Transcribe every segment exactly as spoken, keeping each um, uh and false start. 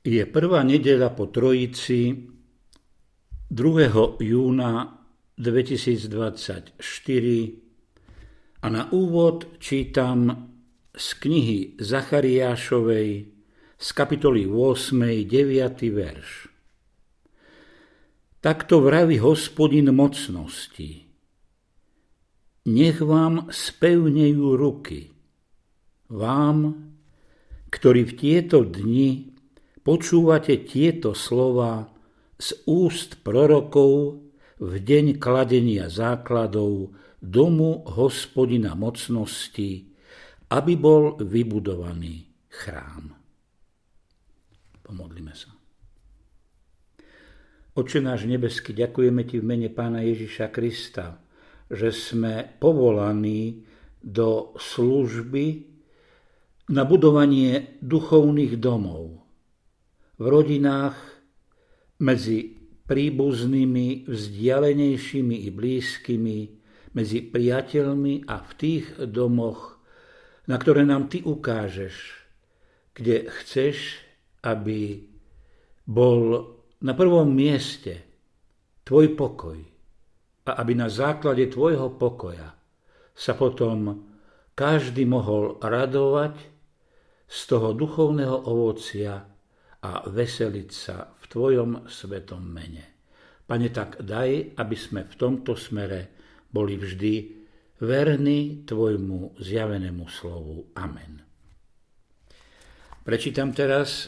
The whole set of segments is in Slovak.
Je prvá nedeľa po Trojici druhého júna dvetisícdvadsaťštyri a na úvod čítam z knihy Zachariášovej z kapitoly ôsmej deviaty verš. Takto vraví Hospodin mocnosti. Nech vám spevnejú ruky, vám, ktorí v tieto dni počúvate tieto slova z úst prorokov v deň kladenia základov domu Hospodina mocnosti, aby bol vybudovaný chrám. Pomodlíme sa. Otče náš nebeský, ďakujeme Ti v mene Pána Ježiša Krista, že sme povolaní do služby na budovanie duchovných domov v rodinách, medzi príbuznými, vzdialenejšími i blízkymi, medzi priateľmi a v tých domoch, na ktoré nám Ty ukážeš, kde chceš, aby bol na prvom mieste Tvoj pokoj a aby na základe Tvojho pokoja sa potom každý mohol radovať z toho duchovného ovocia a veseliť sa v Tvojom svetom mene. Pane, tak daj, aby sme v tomto smere boli vždy verní Tvojmu zjavenému slovu. Amen. Prečítam teraz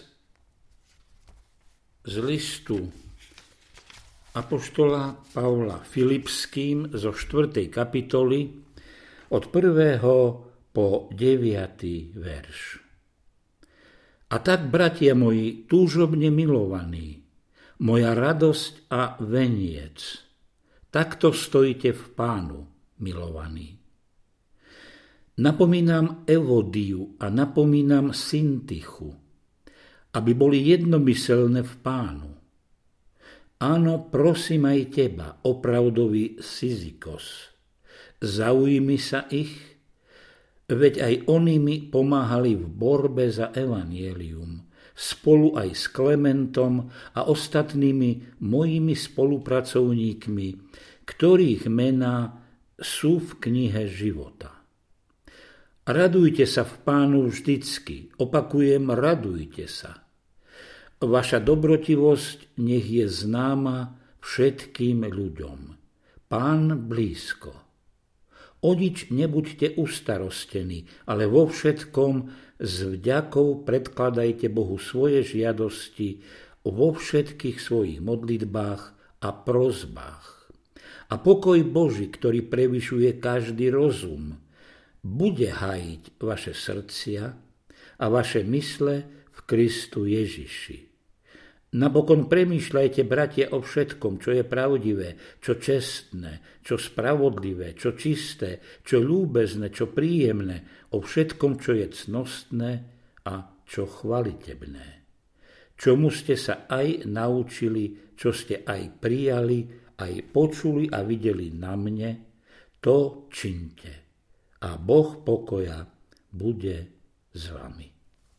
z listu apoštola Pavla Filipským zo štvrtej kapitoly od prvého po deviaty verš. A tak, bratia moji, túžobne milovaní, moja radosť a veniec, takto stojíte v Pánu, milovaní. Napomínam Evodiu a napomínam Syntychu, aby boli jednomyselné v Pánu. Áno, prosím aj teba, opravdový Syzikos, zaujmi sa ich, veď aj oni mi pomáhali v borbe za evanjelium, spolu aj s Klementom a ostatnými mojimi spolupracovníkmi, ktorých mená sú v knihe života. Radujte sa v Pánu vždycky, opakujem, radujte sa. Vaša dobrotivosť nech je známa všetkým ľuďom. Pán blízko. O nič nebuďte ustarostení, ale vo všetkom s vďakou predkladajte Bohu svoje žiadosti vo všetkých svojich modlitbách a prosbách. A pokoj Boží, ktorý prevyšuje každý rozum, bude hájiť vaše srdcia a vaše mysle v Kristu Ježiši. Napokon premýšľajte, bratia, o všetkom, čo je pravdivé, čo čestné, čo spravodlivé, čo čisté, čo ľúbezné, čo príjemné, o všetkom, čo je cnostné a čo chvalitebné. Čomu ste sa aj naučili, čo ste aj prijali, aj počuli a videli na mne, to čiňte. A Boh pokoja bude s vami.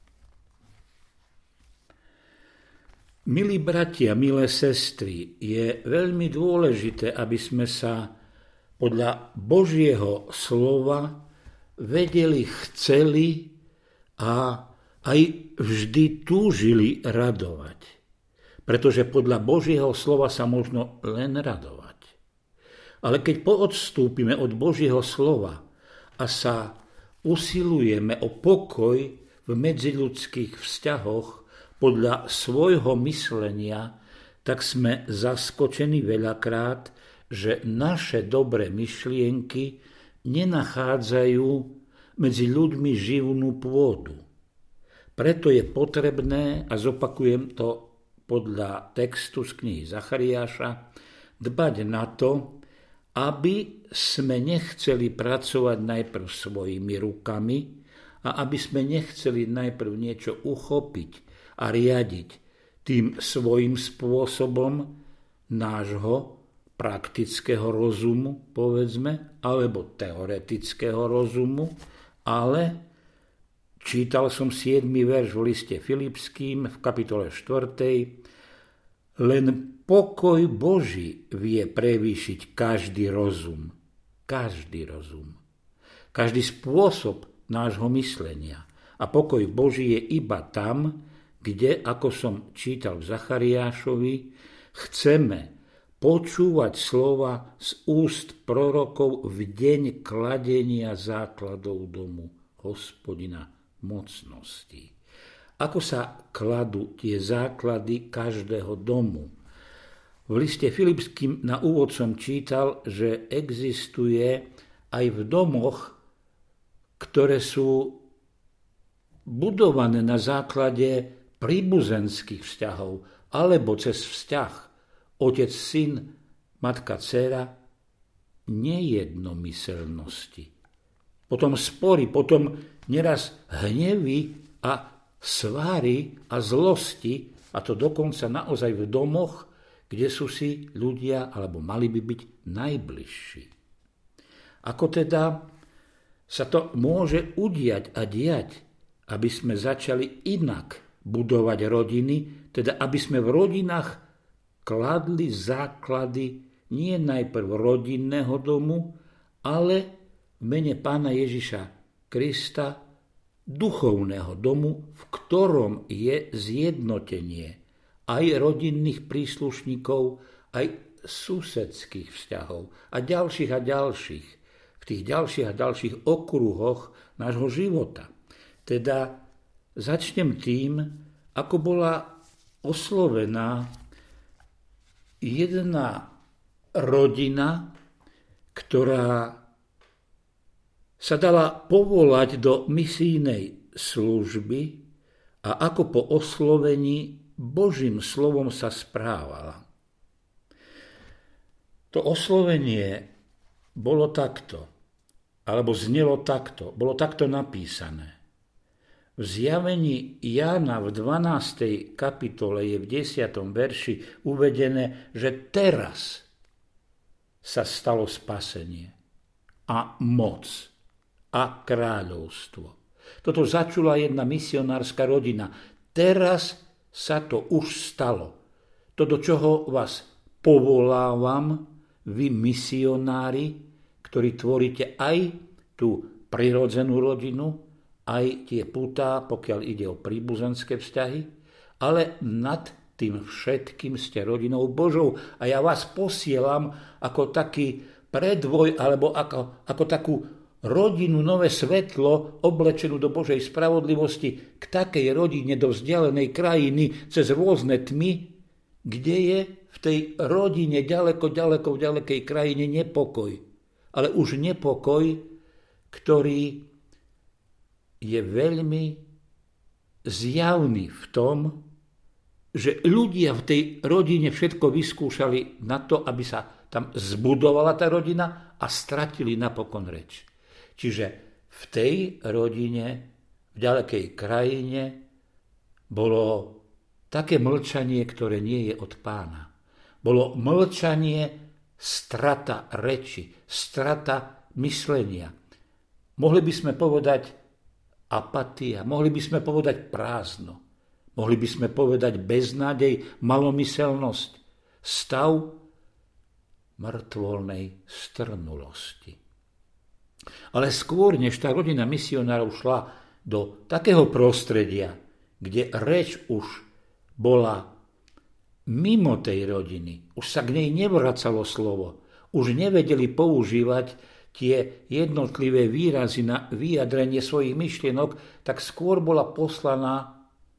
Milí bratia, milé sestry, je veľmi dôležité, aby sme sa podľa Božieho slova vedeli, chceli a aj vždy túžili radovať. Pretože podľa Božieho slova sa možno len radovať. Ale keď poodstúpime od Božieho slova a sa usilujeme o pokoj v medziľudských vzťahoch, podľa svojho myslenia, tak sme zaskočení veľakrát, že naše dobré myšlienky nenachádzajú medzi ľuďmi živnú pôdu. Preto je potrebné, a zopakujem to podľa textu z knihy Zachariáša, dbať na to, aby sme nechceli pracovať najprv svojimi rukami a aby sme nechceli najprv niečo uchopiť a riadiť tým svojím spôsobom nášho praktického rozumu, povedzme, alebo teoretického rozumu, ale Čítal som siedmy verš v liste Filipským v kapitole štvrtej. Len pokoj Boží vie prevýšiť každý rozum. Každý rozum. Každý spôsob nášho myslenia. A pokoj Boží je iba tam, kde, ako som čítal v Zachariášovi, chceme počúvať slova z úst prorokov v deň kladenia základov domu Hospodina mocností. Ako sa kladú tie základy každého domu? V liste Filipským na úvod som čítal, že existuje aj v domoch, ktoré sú budované na základe príbuzenských vzťahov alebo cez vzťah otec, syn, matka, dcéra, nejednomyselnosti. Potom spory, potom neraz hnevy a sváry a zlosti, a to dokonca naozaj v domoch, kde sú si ľudia, alebo mali by byť najbližší. Ako teda sa to môže udiať a diať, aby sme začali inak budovať rodiny, teda aby sme v rodinách kladli základy nie najprv rodinného domu, ale v mene Pána Ježiša Krista duchovného domu, v ktorom je zjednotenie aj rodinných príslušníkov, aj susedských vzťahov a ďalších a ďalších, v tých ďalších a ďalších okruhoch nášho života. Teda začnem tým, ako bola oslovená jedna rodina, ktorá sa dala povolať do misijnej služby a ako po oslovení Božím slovom sa správala. To oslovenie bolo takto, alebo znelo takto, bolo takto napísané. V zjavení Jána v dvanástej kapitole je v desiatom verši uvedené, že teraz sa stalo spasenie a moc a kráľovstvo. Toto začula jedna misionárska rodina. Teraz sa to už stalo. To, do čoho vás povolávam, vy misionári, ktorí tvoríte aj tú prirodzenú rodinu, aj tie pútá, pokiaľ ide o príbuzenské vzťahy, ale nad tým všetkým ste rodinou Božou. A ja vás posielam ako taký predvoj, alebo ako, ako takú rodinu, nové svetlo, oblečenú do Božej spravodlivosti, k takej rodine do vzdialenej krajiny, cez rôzne tmy, kde je v tej rodine ďaleko, ďaleko, v ďalekej krajine nepokoj. Ale už nepokoj, ktorý je veľmi zjavný v tom, že ľudia v tej rodine všetko vyskúšali na to, aby sa tam zbudovala tá rodina a stratili napokon reč. Čiže v tej rodine, v ďalekej krajine, bolo také mlčanie, ktoré nie je od Pána. Bolo mlčanie, strata reči, strata myslenia. Mohli by sme povedať apatia, mohli by sme povedať prázdno, mohli by sme povedať beznádej, malomyselnosť, stav mŕtvolnej strnulosti. Ale skôr, než tá rodina misionárov šla do takého prostredia, kde reč už bola mimo tej rodiny, už sa k nej nevracalo slovo, už nevedeli používať tie jednotlivé výrazy na vyjadrenie svojich myšlienok, tak skôr bola poslaná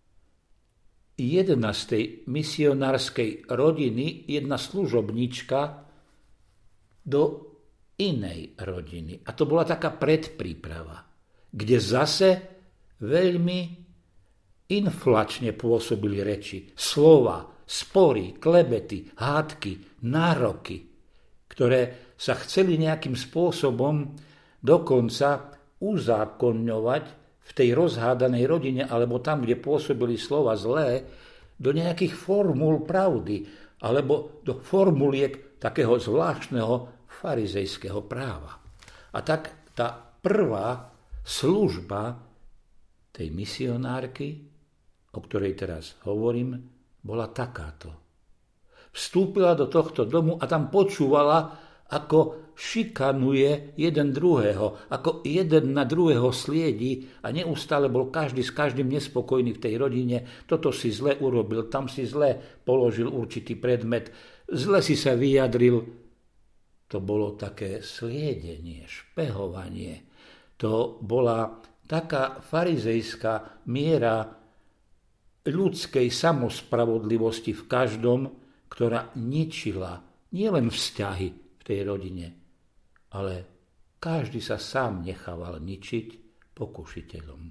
jedna z tej misionárskej rodiny, jedna služobnička do inej rodiny. A to bola taká predpríprava, kde zase veľmi inflačne pôsobili reči, slova, spory, klebety, hádky, nároky, ktoré sa chceli nejakým spôsobom dokonca uzákonňovať v tej rozhádanej rodine, alebo tam, kde pôsobili slova zlé, do nejakých formúl pravdy, alebo do formuliek takého zvláštneho farizejského práva. A tak tá prvá služba tej misionárky, o ktorej teraz hovorím, bola takáto. Vstúpila do tohto domu a tam počúvala, ako šikanuje jeden druhého, ako jeden na druhého sliedi a neustále bol každý s každým nespokojný v tej rodine. Toto si zle urobil, tam si zle položil určitý predmet, zle si sa vyjadril. To bolo také sliedenie, špehovanie. To bola taká farizejská miera ľudskej samospravodlivosti v každom, ktorá ničila nielen vzťahy v tej rodine, ale každý sa sám nechával ničiť pokušiteľom.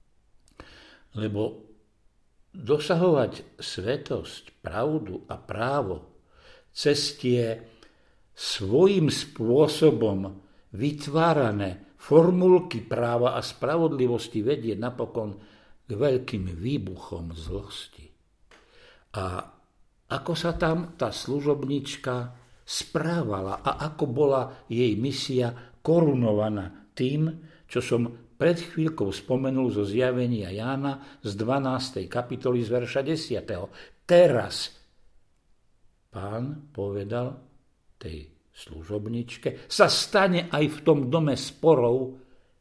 Lebo dosahovať svetosť, pravdu a právo cez tie svojím spôsobom vytvárané formulky práva a spravodlivosti vedie napokon k veľkým výbuchom zlosti. A ako sa tam tá služobnička správala a ako bola jej misia korunovaná tým, čo som pred chvíľkou spomenul zo zjavenia Jána z dvanástej kapitoly z verša desiateho. Teraz Pán povedal tej služobničke, sa stane aj v tom dome sporov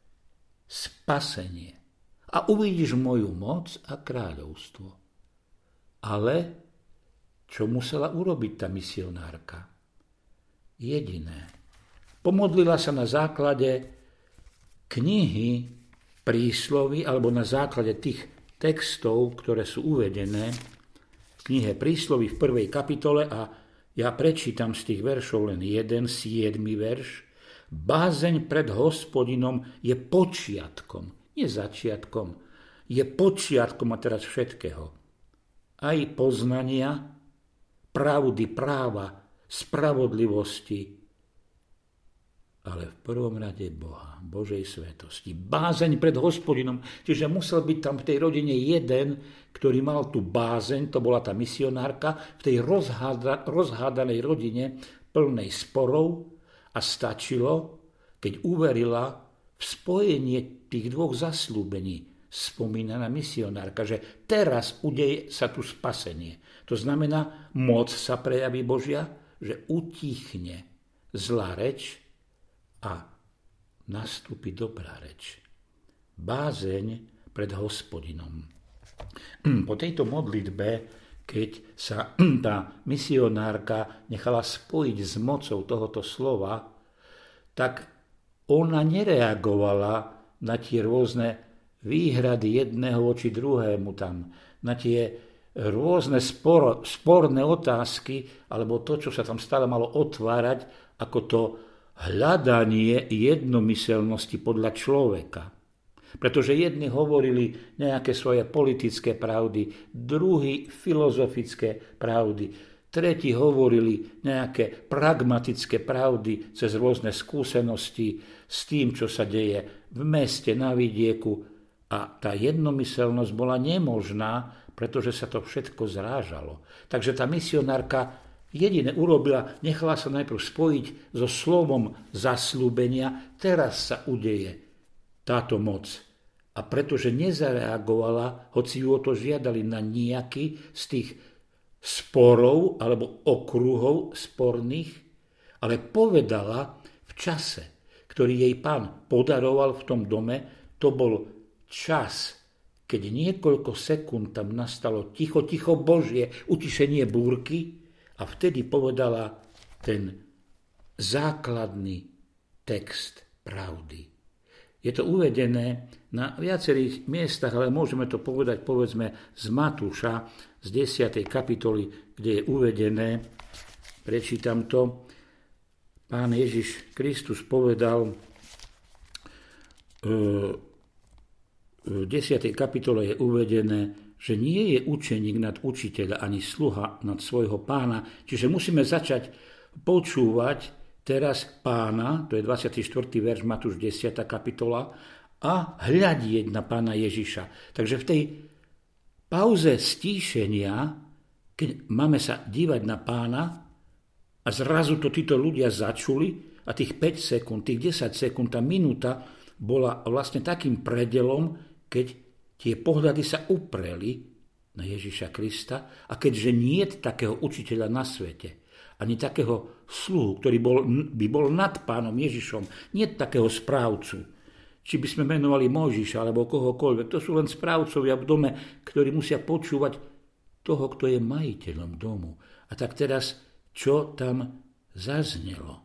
spasenie. A uvidíš moju moc a kráľovstvo. Ale čo musela urobiť tá misionárka? Jediné. Pomodlila sa na základe knihy prísloví alebo na základe tých textov, ktoré sú uvedené v knihe prísloví v prvej kapitole a ja prečítam z tých veršov len jeden, siedmy verš. Bázeň pred Hospodinom je počiatkom, nie začiatkom, je počiatkom a teraz všetkého. Aj poznania, pravdy, práva, spravodlivosti, ale v prvom rade Boha, Božej svetosti. Bázeň pred Hospodinom, čiže musel byť tam v tej rodine jeden, ktorý mal tú bázeň, to bola tá misionárka, v tej rozháda, rozhádanej rodine plnej sporov a stačilo, keď uverila v spojenie tých dvoch zasľúbení. Spomínaná misionárka, že teraz udeje sa tu spasenie. To znamená, moc sa prejaví Božia, že utichne zlá reč a nastúpi dobrá reč. Bázeň pred Hospodinom. Po tejto modlitbe, keď sa tá misionárka nechala spojiť s mocou tohoto slova, tak ona nereagovala na tie rôzne výhrady jedného voči druhému tam, na tie rôzne spor, sporné otázky, alebo to, čo sa tam stále malo otvárať, ako to hľadanie jednomyselnosti podľa človeka. Pretože jedni hovorili nejaké svoje politické pravdy, druhí filozofické pravdy, tretí hovorili nejaké pragmatické pravdy cez rôzne skúsenosti s tým, čo sa deje v meste, na vidieku. A tá jednomyselnosť bola nemožná, pretože sa to všetko zrážalo. Takže tá misionárka jediné urobila, nechala sa najprv spojiť so slovom zasľúbenia, teraz sa udeje táto moc. A pretože nezareagovala, hoci ju o to žiadali na nejaký z tých sporov alebo okruhov sporných, ale povedala v čase, ktorý jej Pán podaroval v tom dome, to bol čas, keď niekoľko sekúnd tam nastalo ticho, ticho Božie, utišenie búrky a vtedy povedala ten základný text pravdy. Je to uvedené na viacerých miestach, ale môžeme to povedať, povedzme, z Matúša, z desiatej kapitoly, kde je uvedené, prečítam to, Pán Ježiš Kristus povedal v desiatej kapitole je uvedené, že nie je učeník nad učiteľa ani sluha nad svojho pána, čiže musíme začať počúvať teraz Pána, to je dvadsiaty štvrtý verš Matúš desiata kapitola, a hľadieť na Pána Ježiša. Takže v tej pauze stíšenia, keď máme sa dívať na Pána a zrazu to títo ľudia začuli a tých päť sekúnd, tých desať sekúnd, tá minúta bola vlastne takým predelom, keď tie pohľady sa upreli na Ježiša Krista a keďže nie je takého učiteľa na svete, ani takého sluhu, ktorý bol, by bol nad pánom Ježišom, nie takého správcu, či by sme menovali Mojžiša alebo kohokoľvek, to sú len správcovia v dome, ktorí musia počúvať toho, kto je majiteľom domu. A tak teraz, čo tam zaznelo?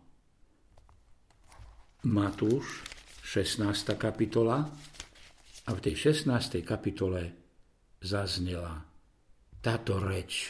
Matúš, šestnásta kapitola, a v tej šestnástej kapitole zaznela táto reč.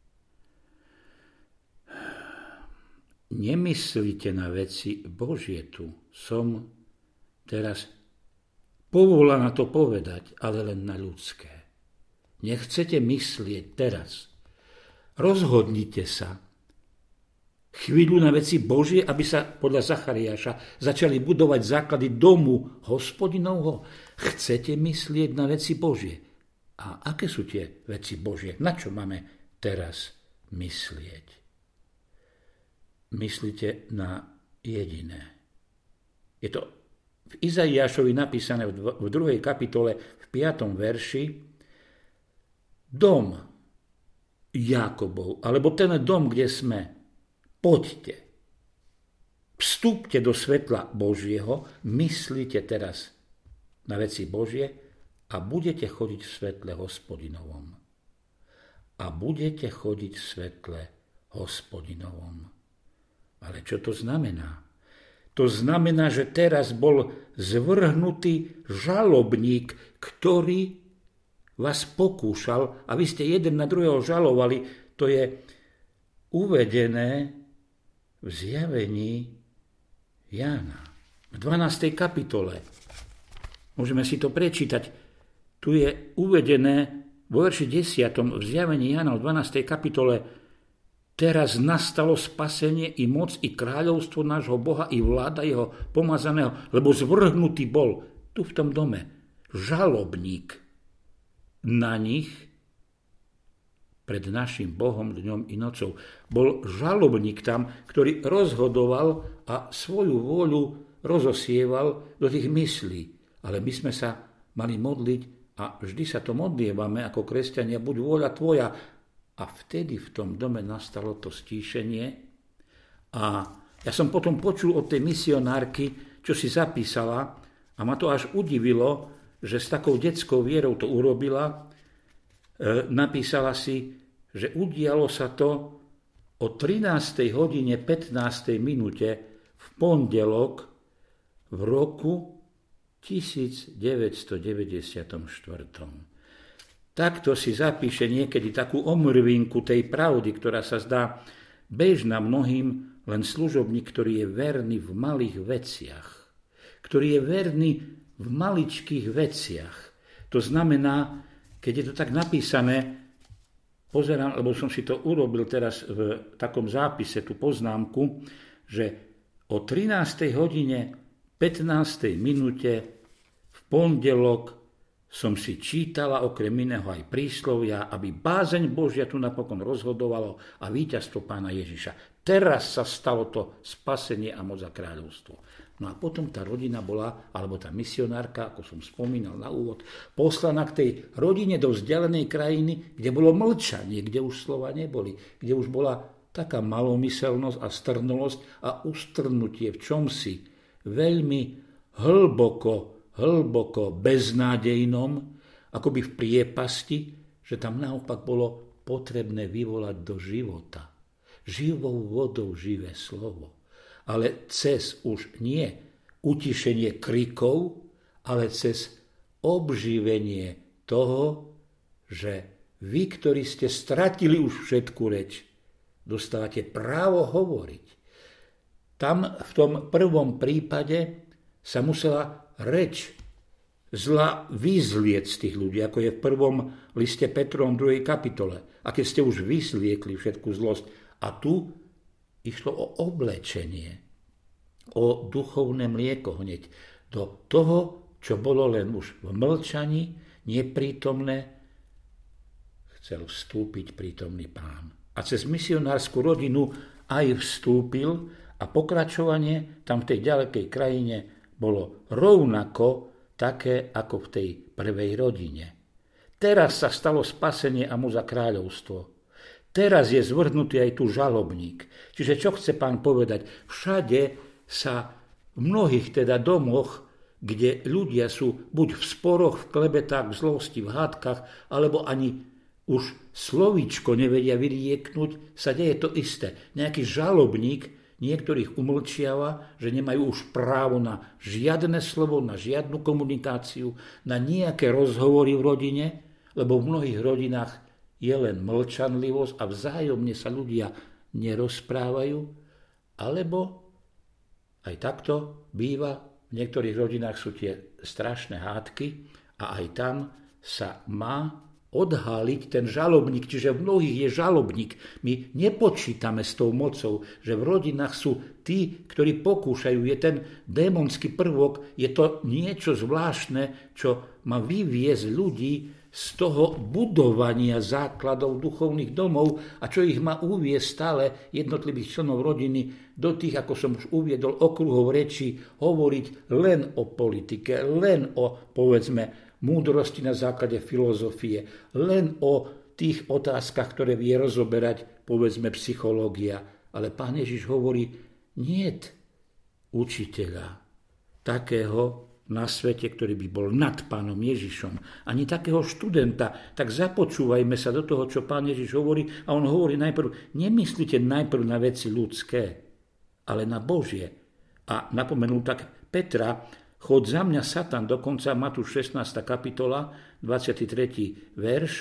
Nemyslíte na veci Božie tu. Som teraz povolaná to povedať, ale len na ľudské. Nechcete myslieť teraz. Rozhodnite sa chvíľu na veci Božie, aby sa podľa Zachariáša začali budovať základy domu Hospodinovho. Chcete myslieť na veci Božie. A aké sú tie veci Božie? Na čo máme teraz myslieť? Myslíte na jediné. Je to v Izaiášovi napísané v druhej kapitole v piatom verši. Dom Jákobov, alebo ten dom, kde sme, poďte, vstúpte do svetla Božieho, myslíte teraz na veci Božie a budete chodiť v svetle Hospodinovom. A budete chodiť v svetle Hospodinovom. Ale čo to znamená? To znamená, že teraz bol zvrhnutý žalobník, ktorý vás pokúšal a vy ste jeden na druhého žalovali. To je uvedené v zjavení Jána v dvanástej kapitole. Môžeme si to prečítať. Tu je uvedené vo verši desiatom v zjavení Jána v dvanástej kapitole. Teraz nastalo spasenie i moc i kráľovstvo nášho Boha i vláda jeho pomazaného, lebo zvrhnutý bol tu v tom dome žalobník na nich pred našim Bohom dňom i nocou. Bol žalobník tam, ktorý rozhodoval a svoju vôľu rozosieval do tých myslí. Ale my sme sa mali modliť a vždy sa to modlievame ako kresťania, buď vôľa tvoja. A vtedy v tom dome nastalo to stíšenie. A ja som potom počul od tej misionárky, čo si zapísala, a ma to až udivilo, že s takou detskou vierou to urobila. E, napísala si, že udialo sa to o trinástej hodine pätnástej minúte v pondelok v roku devätnásťstodeväťdesiatštyri. Takto si zapíše niekedy takú omrvinku tej pravdy, ktorá sa zdá bežná mnohým, len služobník, ktorý je verný v malých veciach. Ktorý je verný v maličkých veciach. To znamená, keď je to tak napísané, pozerám, lebo som si to urobil teraz v takom zápise, tú poznámku, že o trinástej hodine pätnástej minúte v pondelok som si čítala okrem iného aj príslovia, aby bázeň Božia tu napokon rozhodovalo a víťazstvo pána Ježiša. Teraz sa stalo to spasenie a moc a kráľovstvo. No a potom tá rodina bola, alebo tá misionárka, ako som spomínal na úvod, poslaná k tej rodine do vzdialenej krajiny, kde bolo mlčanie, kde už slova neboli, kde už bola taká malomyselnosť a strnulosť a ustrnutie v čomsi veľmi hlboko hlboko beznádejnom, akoby v priepasti, že tam naopak bolo potrebné vyvolať do života. Živou vodou živé slovo. Ale cez už nie utišenie krikov, ale cez obživenie toho, že vy, ktorí ste stratili už všetku reč, dostávate právo hovoriť. Tam v tom prvom prípade sa musela reč zla vyzlieť z tých ľudí, ako je v prvom liste Petrovom druhej kapitole. A keď ste už vyzliekli všetku zlosť. A tu išlo o oblečenie, o duchovné mlieko hneď. Do toho, čo bolo len už v mlčaní, neprítomné, chcel vstúpiť prítomný pán. A cez misionárskú rodinu aj vstúpil a pokračovanie tam v tej ďalekej krajine bolo rovnako také ako v tej prvej rodine. Teraz sa stalo spasenie a moc a kráľovstvo. Teraz je zvrhnutý aj tu žalobník. Čiže čo chce Pán povedať? Všade sa v mnohých teda domoch, kde ľudia sú buď v sporoch, v klebetách, v zlosti, v hádkach, alebo ani už slovíčko nevedia vyrieknúť, sa deje to isté. Nejaký žalobník niektorých umlčiava, že nemajú už právo na žiadne slovo, na žiadnu komunikáciu, na nejaké rozhovory v rodine, lebo v mnohých rodinách je len mlčanlivosť a vzájomne sa ľudia nerozprávajú, alebo aj takto býva, v niektorých rodinách sú tie strašné hádky a aj tam sa má odhaliť ten žalobník, čiže v mnohých je žalobník. My nepočítame s tou mocou, že v rodinách sú tí, ktorí pokúšajú, je ten démonský prvok, je to niečo zvláštne, čo má vyviesť ľudí z toho budovania základov duchovných domov a čo ich má uviesť stále jednotlivých členov rodiny do tých, ako som už uviedol, okruhov reči, hovoriť len o politike, len o, povedzme, múdrosti na základe filozofie, len o tých otázkach, ktoré vie rozoberať, povedzme, psychológia. Ale Pán Ježiš hovorí, niet učiteľa takého na svete, ktorý by bol nad Pánom Ježišom, ani takého študenta, tak započúvajme sa do toho, čo Pán Ježiš hovorí, a on hovorí najprv, nemyslíte najprv na veci ľudské, ale na Božie. A napomenul tak Petra, chod za mňa Satan, dokonca Matúš šestnásta kapitola, dvadsiaty tretí verš,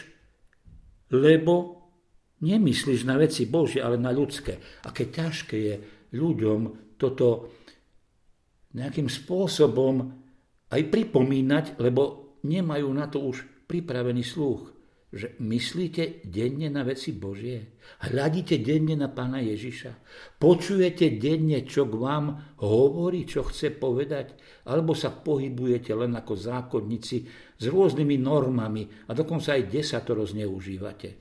lebo nemyslíš na veci Božie, ale na ľudské. Aké ťažké je ľuďom toto nejakým spôsobom aj pripomínať, lebo nemajú na to už pripravený sluch, že myslíte denne na veci Božie, hľadíte denne na Pána Ježiša, počujete denne, čo k vám hovorí, čo chce povedať, alebo sa pohybujete len ako zákonníci s rôznymi normami a dokonca aj desatoro zneužívate.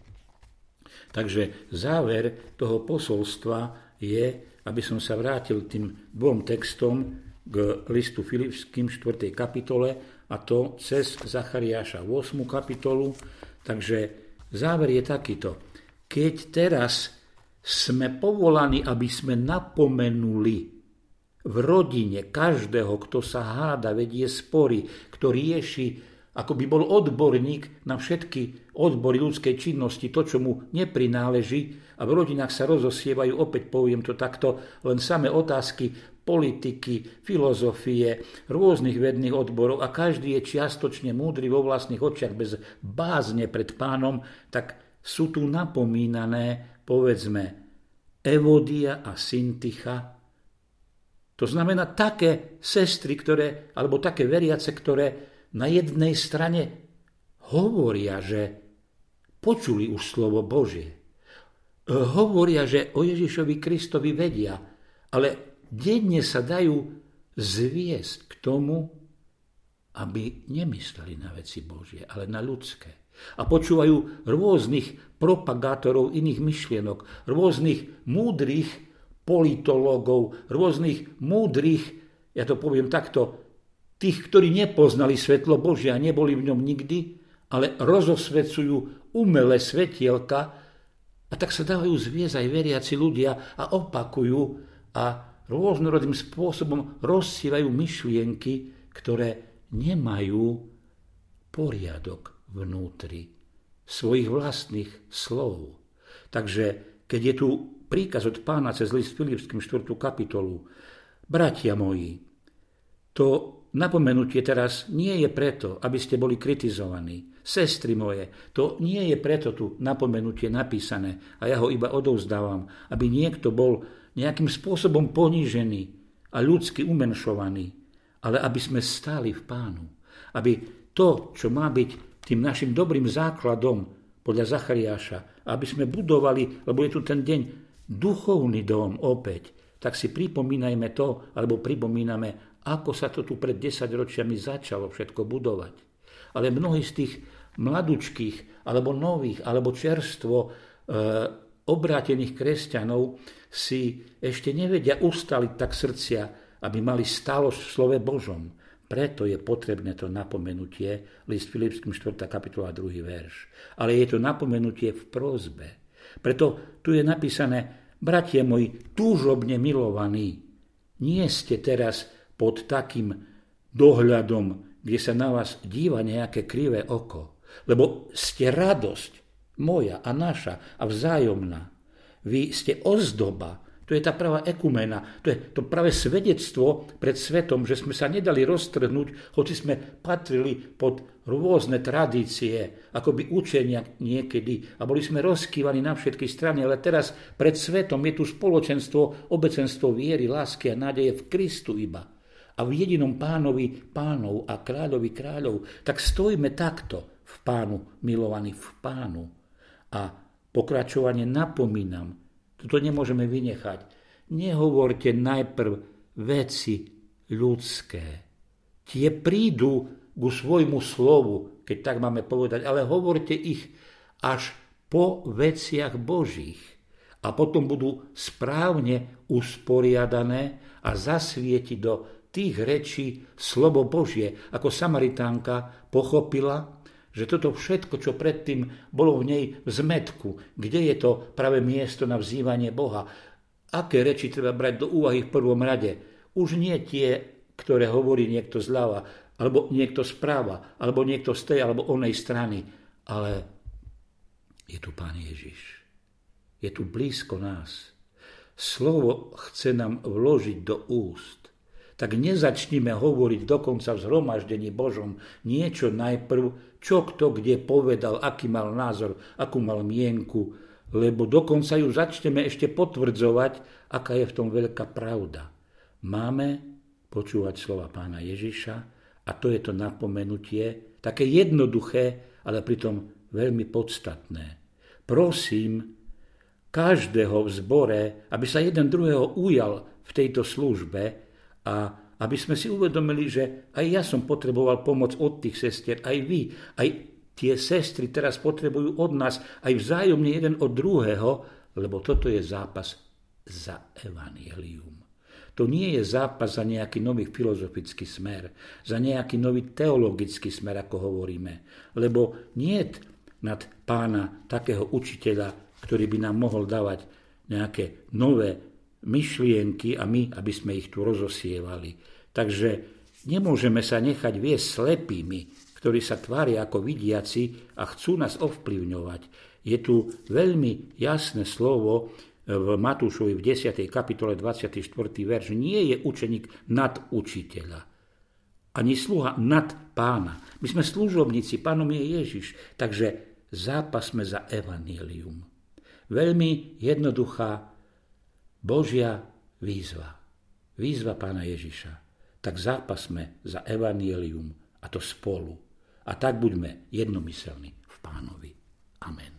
Takže záver toho posolstva je, aby som sa vrátil tým dvom textom k listu Filipským štvrtej kapitole, a to cez Zachariáša ôsmu kapitolu. Takže záver je takýto. Keď teraz sme povolaní, aby sme napomenuli v rodine každého, kto sa háda, vedie spory, kto rieši, ako by bol odborník na všetky odbory ľudskej činnosti, to, čo mu neprináleží, a v rodinách sa rozosievajú, opäť poviem to takto, len samé otázky politiky, filozofie, rôznych vedných odborov a každý je čiastočne múdry vo vlastných očiach bez bázne pred Pánom, tak sú tu napomínané, povedzme, Evodia a Syntycha. To znamená také sestry, ktoré, alebo také veriace, ktoré na jednej strane hovoria, že počuli už slovo Božie. Hovoria, že o Ježišovi Kristovi vedia, ale denne sa dajú zviesť k tomu, aby nemysleli na veci Božie, ale na ľudské. A počúvajú rôznych propagátorov iných myšlienok, rôznych múdrych politológov, rôznych múdrych, ja to poviem takto, tých, ktorí nepoznali svetlo Božie a neboli v ňom nikdy, ale rozosvecujú umelé svetielka, a tak sa dávajú zviesť aj veriaci ľudia a opakujú a rôznorodným spôsobom rozsievajú myšlienky, ktoré nemajú poriadok vnútri svojich vlastných slov. Takže keď je tu príkaz od Pána cez list Filipským štvrtú kapitolu, bratia moji, to napomenutie teraz nie je preto, aby ste boli kritizovaní. Sestry moje, to nie je preto tu napomenutie napísané a ja ho iba odovzdávam, aby niekto bol nejakým spôsobom ponížený a ľudsky umenšovaný, ale aby sme stáli v Pánu. Aby to, čo má byť tým našim dobrým základom podľa Zachariáša, aby sme budovali, lebo je tu ten deň, duchovný dom opäť, tak si pripomínajme to, alebo pripomíname, ako sa to tu pred desaťročiami začalo všetko budovať. Ale mnohí z tých mladučkých, alebo nových, alebo čerstvo e, obrátených kresťanov si ešte nevedia ustaliť tak srdcia, aby mali stálosť v slove Božom. Preto je potrebné to napomenutie, list Filipským štvrtá kapitola druhý verš. Ale je to napomenutie v prosbe. Preto tu je napísané, bratia moji, túžobne milovaní, nie ste teraz pod takým dohľadom, kde sa na vás díva nejaké krivé oko, lebo ste radosť moja a naša a vzájomná. Vy ste ozdoba, to je tá pravá ekumena, to je to pravé svedectvo pred svetom, že sme sa nedali roztrhnúť, hoci sme patrili pod rôzne tradície, akoby učenia niekedy a boli sme rozkývaní na všetky strany, ale teraz pred svetom je tu spoločenstvo, obecenstvo viery, lásky a nádeje v Kristu iba a v jedinom Pánovi pánov a kráľovi kráľov. Tak stojíme takto v Pánu, milovaní v Pánu. A pokračovanie napomínam, toto nemôžeme vynechať. Nehovorte najprv veci ľudské. Tie prídu ku svojmu slovu, keď tak máme povedať, ale hovorte ich až po veciach Božích. A potom budú správne usporiadané a zasvieti do tých rečí slovo Božie. Ako Samaritánka pochopila, že toto všetko, čo predtým bolo v nej v zmetku, kde je to práve miesto na vzývanie Boha, aké reči treba brať do úvahy v prvom rade. Už nie tie, ktoré hovorí niekto zľava, alebo niekto správa, alebo niekto z tej, alebo onej strany, ale je tu Pán Ježiš. Je tu blízko nás. Slovo chce nám vložiť do úst. Tak nezačnime hovoriť dokonca v zhromaždení Božom niečo najprv, čo kto kde povedal, aký mal názor, akú mal mienku, lebo dokonca ju začneme ešte potvrdzovať, aká je v tom veľká pravda. Máme počúvať slova Pána Ježiša a to je to napomenutie, také jednoduché, ale pritom veľmi podstatné. Prosím každého v zbore, aby sa jeden druhého ujal v tejto službe, a aby sme si uvedomili, že aj ja som potreboval pomoc od tých sestier, aj vy, aj tie sestry teraz potrebujú od nás, aj vzájomne jeden od druhého, lebo toto je zápas za evanjelium. To nie je zápas za nejaký nový filozofický smer, za nejaký nový teologický smer, ako hovoríme, lebo niet nad Pána takého učiteľa, ktorý by nám mohol dávať nejaké nové myšlienky a my, aby sme ich tu rozosievali. Takže nemôžeme sa nechať viesť slepými, ktorí sa tvária ako vidiaci a chcú nás ovplyvňovať. Je tu veľmi jasné slovo v Matúšovi v desiatej kapitole dvadsiaty štvrtý verš. Nie je učeník nad učiteľa, ani sluha nad Pána. My sme služobníci, Pánom je Ježiš, takže zápasme za evanjelium. Veľmi jednoduchá Božia výzva. Výzva Pána Ježiša. Tak zápasme za evanjelium a to spolu. A tak buďme jednomyselní v Pánovi. Amen.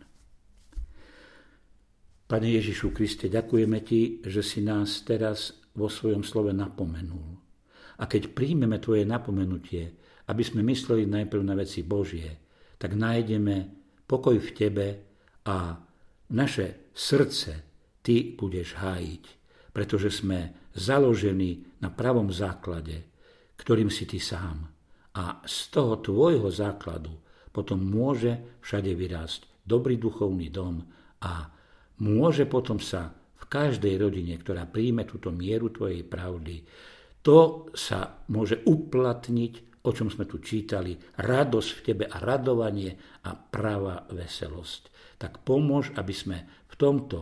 Pane Ježišu Kriste, ďakujeme Ti, že si nás teraz vo svojom slove napomenul. A keď príjmeme Tvoje napomenutie, aby sme mysleli najprv na veci Božie, tak nájdeme pokoj v Tebe a naše srdce Ty budeš hájiť, pretože sme založení na pravom základe, ktorým si Ty sám. A z toho Tvojho základu potom môže všade vyrásť dobrý duchovný dom a môže potom sa v každej rodine, ktorá príjme túto mieru Tvojej pravdy, to sa môže uplatniť, o čom sme tu čítali, radosť v Tebe a radovanie a pravá veselosť. Tak pomôž, aby sme v tomto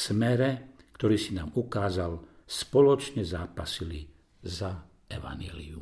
smere, ktorý si nám ukázal, spoločne zápasili za evanjelium.